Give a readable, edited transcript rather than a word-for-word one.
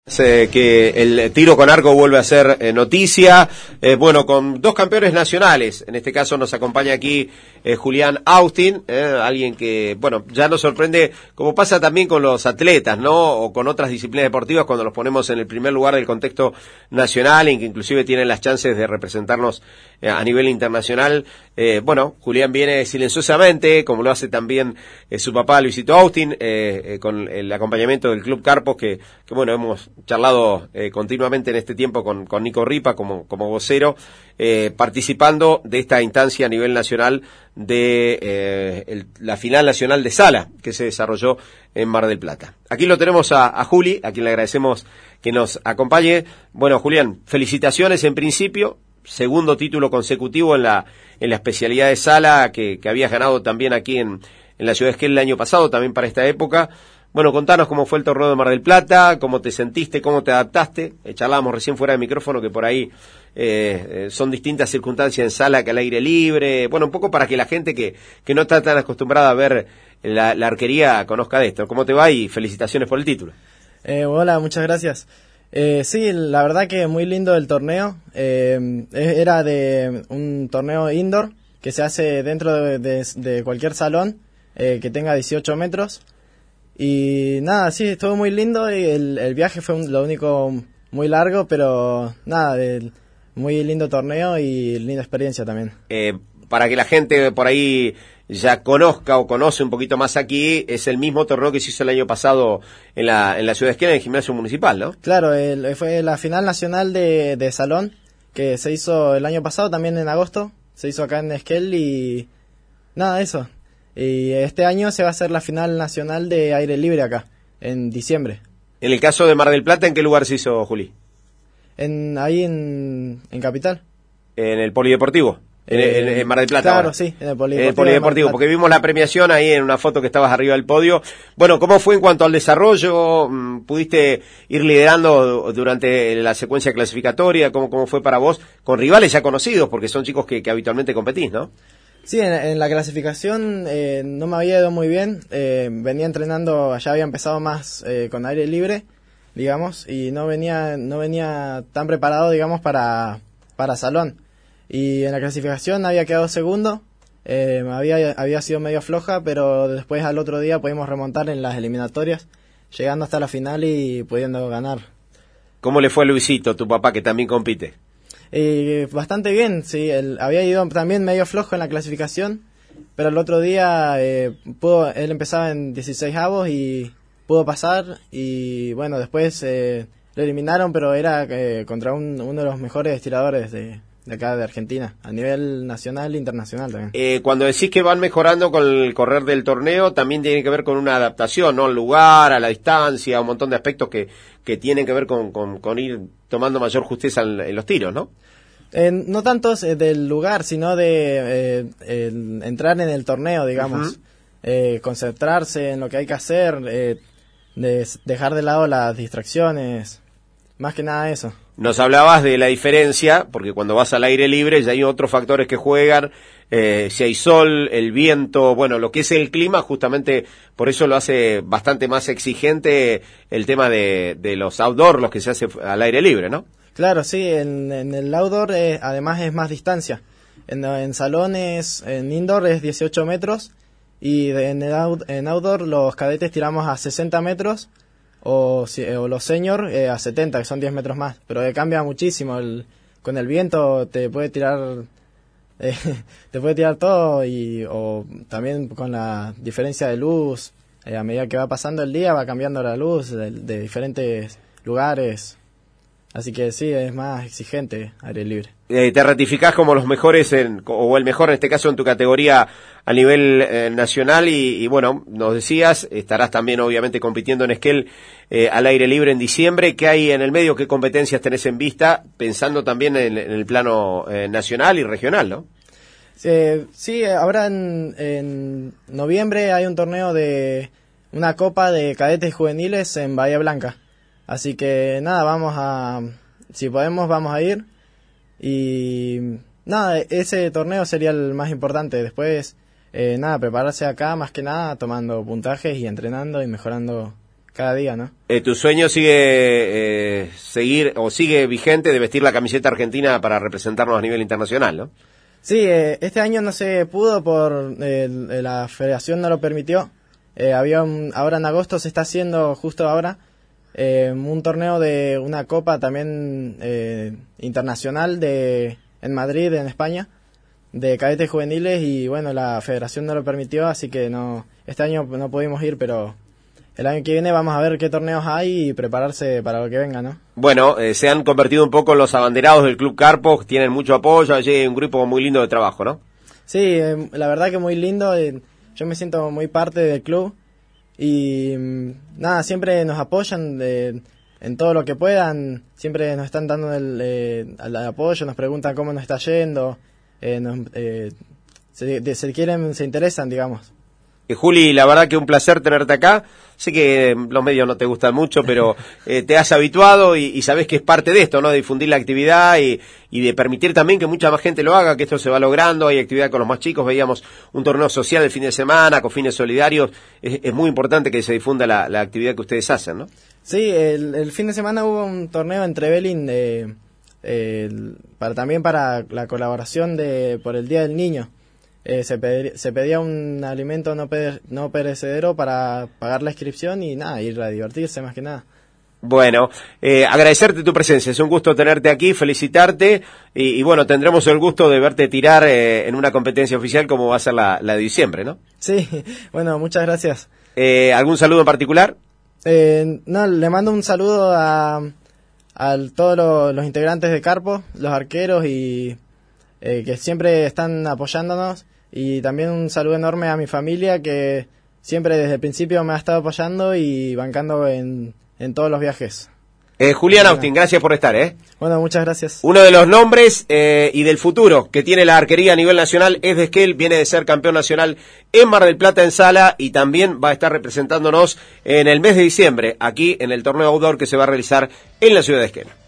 Que el tiro con arco vuelve a ser noticia, bueno, con dos campeones nacionales. En este caso nos acompaña aquí Julián Austin, alguien que, bueno, ya nos sorprende, como pasa también con los atletas, ¿no? O con otras disciplinas deportivas, cuando los ponemos en el primer lugar del contexto nacional, en que inclusive tienen las chances de representarnos a nivel internacional. Bueno, Julián viene silenciosamente, como lo hace también su papá Luisito Austin, con el acompañamiento del Club Carpos, que bueno, hemos charlado continuamente en este tiempo con Nico Ripa como vocero, participando de esta instancia a nivel nacional de la final nacional de sala que se desarrolló en Mar del Plata. Aquí lo tenemos a Juli, a quien le agradecemos que nos acompañe. Bueno, Julián, felicitaciones en principio, segundo título consecutivo en la especialidad de sala que habías ganado también aquí en la ciudad de Esquel el año pasado, también para esta época. Bueno, contanos cómo fue el torneo de Mar del Plata, cómo te sentiste, cómo te adaptaste. Charlábamos recién fuera de micrófono que por ahí son distintas circunstancias en sala que al aire libre. Bueno, un poco para que la gente que no está tan acostumbrada a ver la arquería conozca de esto. ¿Cómo te va? Y felicitaciones por el título. Hola, muchas gracias. Sí, la verdad que muy lindo el torneo. Era de un torneo indoor que se hace dentro de cualquier salón que tenga 18 metros. Y nada, sí, estuvo muy lindo y el viaje fue lo único muy largo, pero nada, muy lindo torneo y linda experiencia también. Para que la gente por ahí ya conozca o conoce un poquito más aquí, es el mismo torneo que se hizo el año pasado en la ciudad de Esquel, en el gimnasio municipal, ¿no? Claro, fue la final nacional de salón que se hizo el año pasado, también en agosto, se hizo acá en Esquel y nada, eso. Y este año se va a hacer la final nacional de aire libre acá, en diciembre. En el caso de Mar del Plata, ¿en qué lugar se hizo, Juli? Ahí en Capital. ¿En el Polideportivo? En Mar del Plata. Claro, ahora. Sí, en el Polideportivo, porque vimos la premiación ahí en una foto que estabas arriba del podio. Bueno, ¿cómo fue en cuanto al desarrollo? ¿Pudiste ir liderando durante la secuencia clasificatoria? ¿Cómo fue para vos? Con rivales ya conocidos, porque son chicos que habitualmente competís, ¿no? Sí, en la clasificación no me había ido muy bien. Venía entrenando, ya había empezado más con aire libre, digamos, y no venía tan preparado, digamos, para salón. Y en la clasificación había quedado segundo, había sido medio floja, pero después al otro día pudimos remontar en las eliminatorias, llegando hasta la final y pudiendo ganar. ¿Cómo le fue a Luisito, tu papá, que también compite? Bastante bien, sí, había ido también medio flojo en la clasificación, pero el otro día él empezaba en 16avos y pudo pasar, y bueno, después lo eliminaron, pero era contra uno de los mejores tiradores de acá de Argentina, a nivel nacional e internacional también. Cuando decís que van mejorando con el correr del torneo, también tiene que ver con una adaptación, ¿no? Al lugar, a la distancia, un montón de aspectos que tienen que ver con ir tomando mayor justeza en los tiros, ¿no? No tanto del lugar, sino de entrar en el torneo, digamos. Uh-huh. Concentrarse en lo que hay que hacer, dejar de lado las distracciones, más que nada eso. Nos hablabas de la diferencia, porque cuando vas al aire libre ya hay otros factores que juegan, si hay sol, el viento, bueno, lo que es el clima, justamente por eso lo hace bastante más exigente el tema de los outdoor, los que se hace al aire libre, ¿no? Claro, sí, en el outdoor además es más distancia. En salones, en indoor es 18 metros y en outdoor los cadetes tiramos a 60 metros o los senior a 70, que son 10 metros más. Pero cambia muchísimo, con el viento te puede tirar todo o también con la diferencia de luz. A medida que va pasando el día va cambiando la luz de diferentes lugares. Así que sí, es más exigente aire libre. ¿Te ratificás como los mejores, o el mejor en este caso en tu categoría a nivel nacional? Y bueno, nos decías, estarás también obviamente compitiendo en Esquel al aire libre en diciembre. ¿Qué hay en el medio? ¿Qué competencias tenés en vista? Pensando también en el plano nacional y regional, ¿no? Sí, ahora en noviembre hay un torneo de una copa de cadetes juveniles en Bahía Blanca. Así que nada, si podemos vamos a ir y nada, ese torneo sería el más importante. Después nada, prepararse acá más que nada tomando puntajes y entrenando y mejorando cada día, ¿no? ¿Tu sueño sigue seguir o sigue vigente de vestir la camiseta argentina para representarnos a nivel internacional, ¿no? Sí, este año no se pudo por la federación no lo permitió. Ahora en agosto se está haciendo justo ahora un torneo de una copa también internacional en Madrid, en España, de cadetes juveniles, y bueno, la federación no lo permitió, así que no, este año no pudimos ir, pero el año que viene vamos a ver qué torneos hay y prepararse para lo que venga, ¿no? Bueno, se han convertido un poco en los abanderados del Club Carpo, tienen mucho apoyo, allí hay un grupo muy lindo de trabajo, ¿no? Sí, la verdad que muy lindo, yo me siento muy parte del club y nada, siempre nos apoyan en todo lo que puedan, siempre nos están dando el apoyo, nos preguntan cómo nos está yendo, se interesan, digamos. Juli, la verdad que un placer tenerte acá. Sé que los medios no te gustan mucho, pero te has habituado y sabés que es parte de esto, ¿no? De difundir la actividad y de permitir también que mucha más gente lo haga, que esto se va logrando. Hay actividad con los más chicos, veíamos un torneo social el fin de semana, con fines solidarios. Es muy importante que se difunda la actividad que ustedes hacen, ¿no? Sí, el fin de semana hubo un torneo en Trevelin para la colaboración por el Día del Niño. Se pedía un alimento no perecedero para pagar la inscripción y nada, ir a divertirse más que nada. Bueno, agradecerte tu presencia, es un gusto tenerte aquí, felicitarte y bueno, tendremos el gusto de verte tirar en una competencia oficial como va a ser la de diciembre, ¿no? Sí, bueno, muchas gracias. ¿Algún saludo en particular? No, le mando un saludo a todos los integrantes de Carpo, los arqueros y que siempre están apoyándonos, y también un saludo enorme a mi familia que siempre desde el principio me ha estado apoyando y bancando en todos los viajes. Julián Austin, gracias por estar, Bueno, muchas gracias. Uno de los nombres y del futuro que tiene la arquería a nivel nacional es de Esquel, viene de ser campeón nacional en Mar del Plata en sala y también va a estar representándonos en el mes de diciembre aquí en el torneo outdoor que se va a realizar en la ciudad de Esquel.